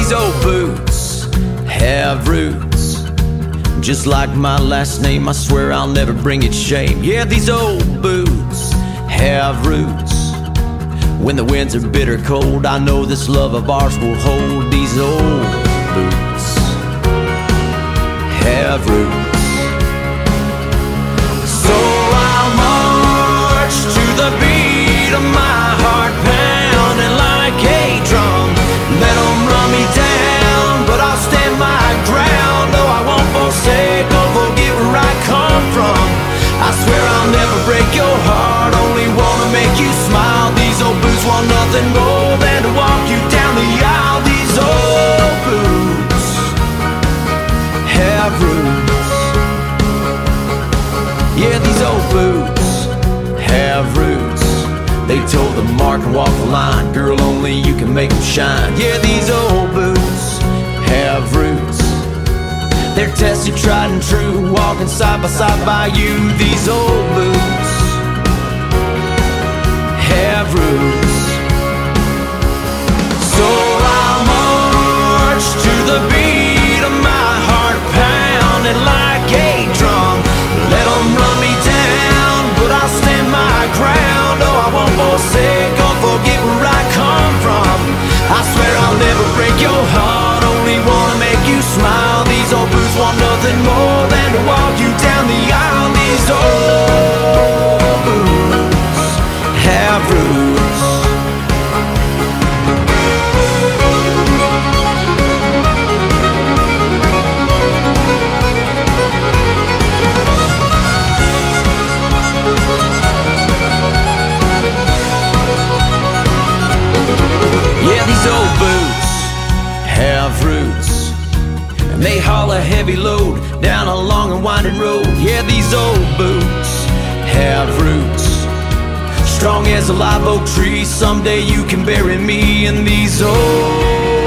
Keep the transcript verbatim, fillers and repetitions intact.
these old boots have roots, just like my last name. I swear I'll never bring it shame. Yeah, these old boots have roots. When the winds are bitter cold, I know this love of ours will hold. These old boots have roots. So I'll march to the beat of my heart pounding like a drum. Let them run me down, but I'll stand my ground. No, I won't forsake or forget where I come from. I swear I'll never break your heart, only wanna make you smile. These old boots want nothing more than to walk you down the aisle. These old boots have roots. Yeah, these old boots have roots. They told the mark and walk the line, girl, only you can make them shine. Yeah, these old boots have roots. They're tested, tried and true, walking side by side by you. These old boots have roots. So I'll march to the beat of my heart pounding like a drum. Let them run me down, but I'll stand my ground. Oh, I won't forsake or forget where I come from. I swear I'll never break your heart, only wanna make you smile. These old boots want nothing more than to walk you down the aisle. These old boots have roots. Yeah, these old boots have roots, and they haul a heavy load down a long and winding road. Yeah, these old boots have roots, strong as a live oak tree. Someday you can bury me in these old